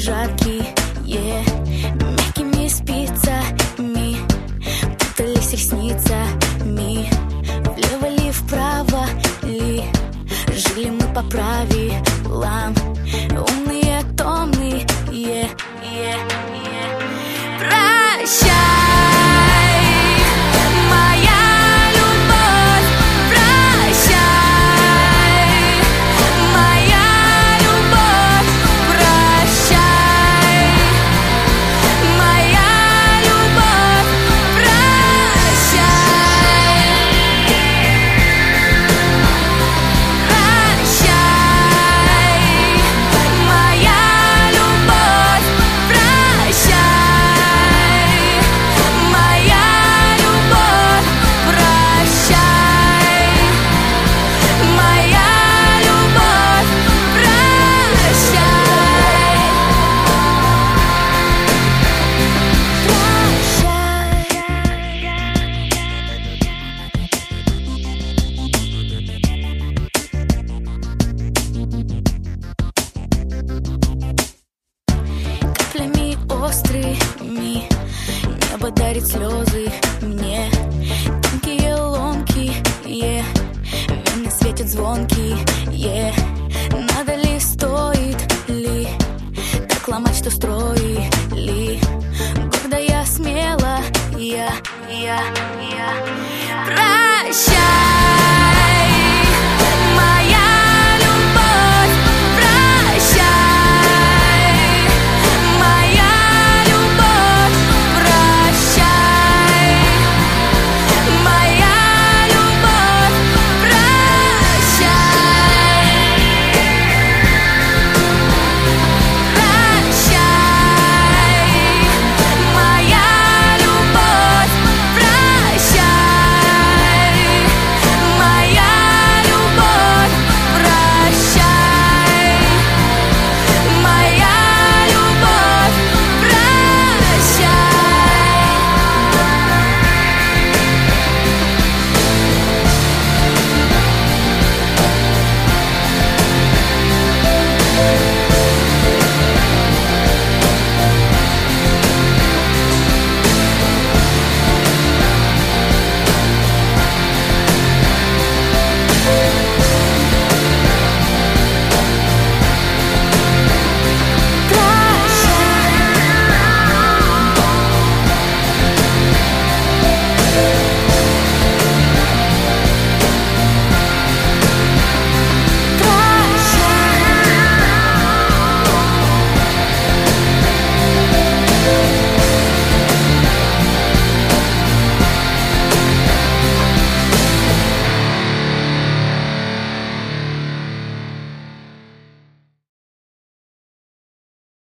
жаркий, мягкими спицами путались ресницами. Влево ли, вправо ли, жили мы по правилам. Умные, томные, прощай, моя любовь, прощай, моя любовь, прощай, моя любовь, прощай, прощай, моя любовь, прощай, моя любовь, прощай, моя любовь, каплями острыми небо дарит слезы мне. Тонкие, ломкие, вены светят звонкие. Надо ли, стоит ли так ломать, что строили? Гордая, смелая, прощай.